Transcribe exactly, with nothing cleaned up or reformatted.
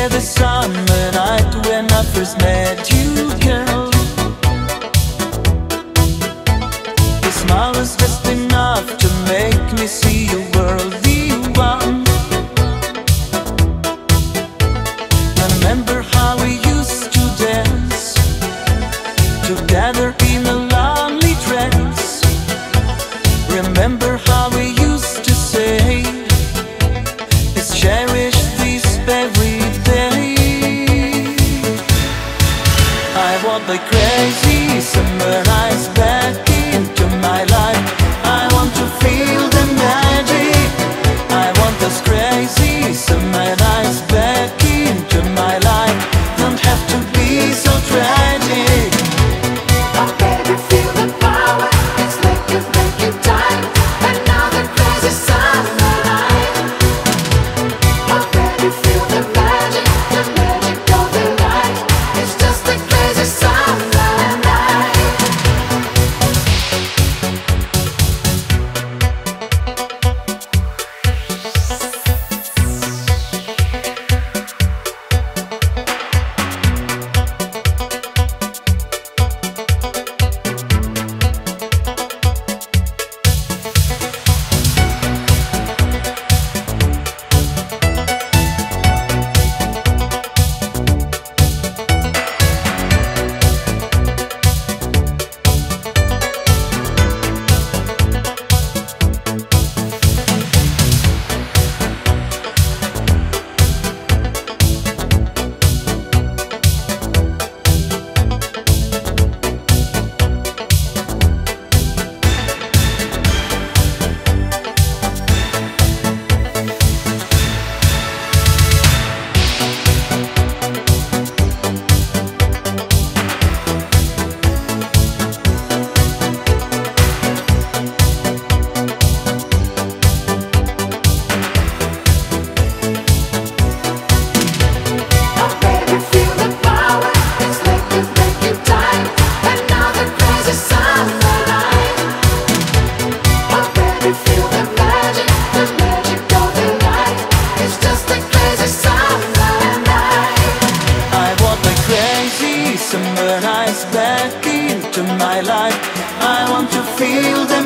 yeah, the summer night when I first met you, girl. Your smile was just enough to make me see your world the one. I remember how we used to dance together in a lonely trance. Remember how we used to say, let's cherish this every day. I want like crazy summer nights back into my life. I want to feel the magic. I want those crazy summer nights back into my life. Don't have to be so tragic. Oh baby, feel the power. It's like you're making time. Another crazy summer night. Oh baby, feel the magic, the magic of the night. It's just a crazy summer night. Oh baby, feel the power. It's like you're making time. Another crazy summer night. Oh baby, feel the magic, the magic of the night. It's just a crazy summer night. I want like crazy summer nights back into my life. I want to feel the